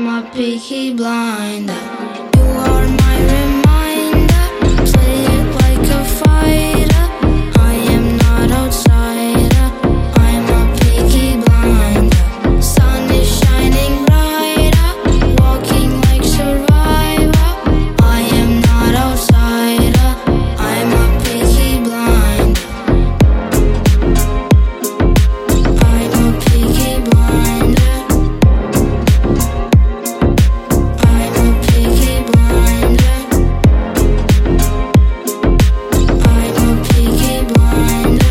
I'm a peaky blinder. You are my reminder. Play it like a fighter. I am not outsider. I'm a peaky blinder. Sun is shining brighter. Walking like survivor. I am not outsider. I'm a peaky blinder. I'm a peaky blinder. I'm a peaky blinder. I'm a peaky blinder.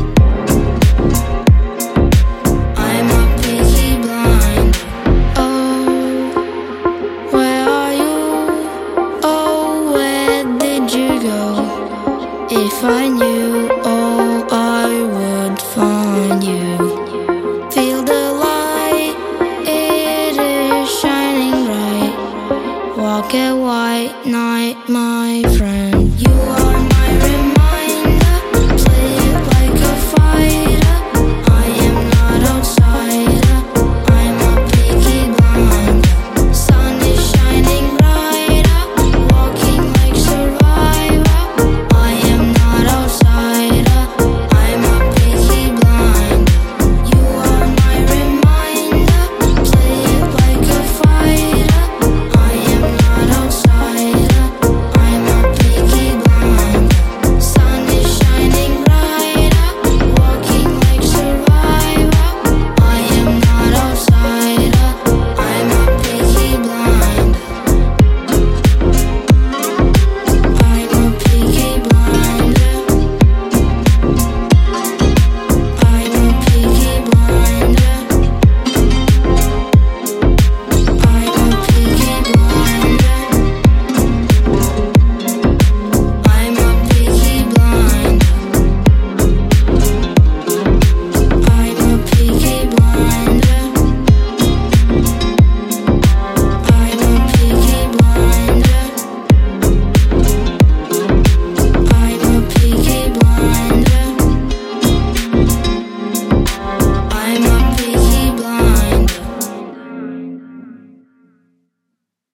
I'm a peaky blinder. Oh, where are you? Oh, where did you go? If I knew. Oh,